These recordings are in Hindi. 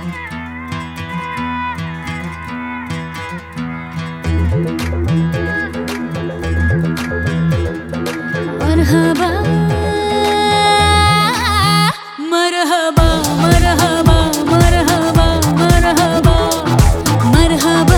मरहबा मरहबा मरहबा मरहबा मरहबा मरहबा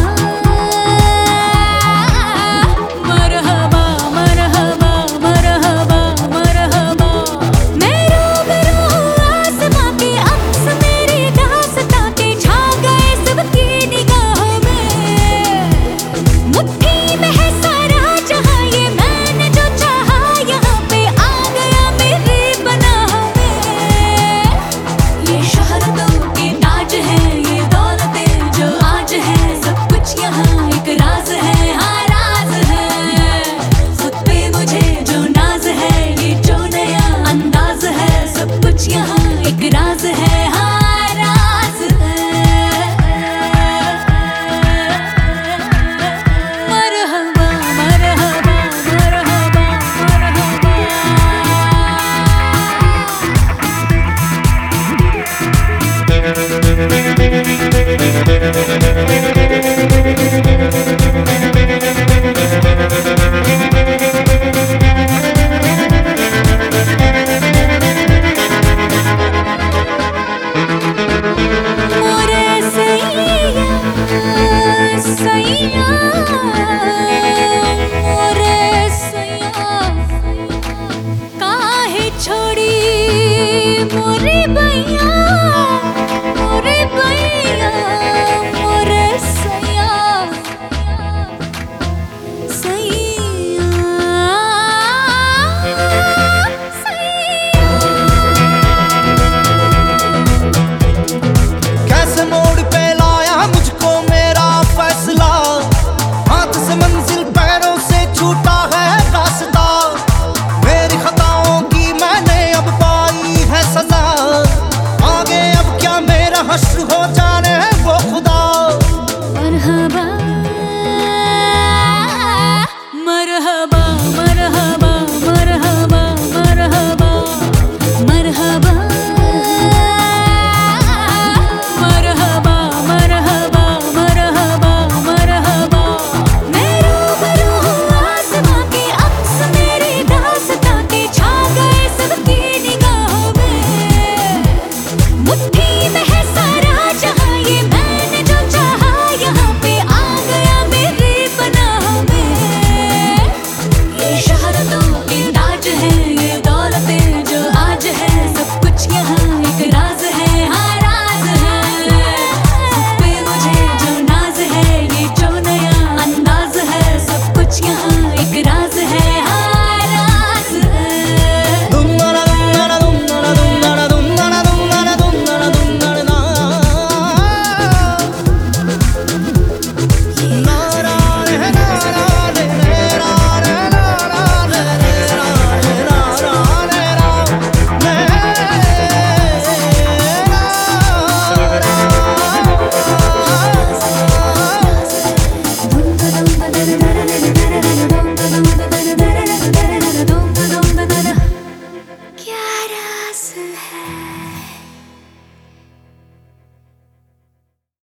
मरहबा मरहबा मरहबा मरहबा। मैं रूबरू आसमां के अक्स मेरी दास्तां के छा गए सबकी निगाहों में। मुट्ठी में है सारा जहां ये मैंने जो चाहा यहाँ पे आ गया मेरी पनाह में। ये शोहरतों के ताज है ये दौलतें जो आज है सब कुछ यहाँ एक राज है, हाँ राज है। खुद पे मुझे जो नाज है ये जो नया अंदाज है सब कुछ यहाँ एक राज है।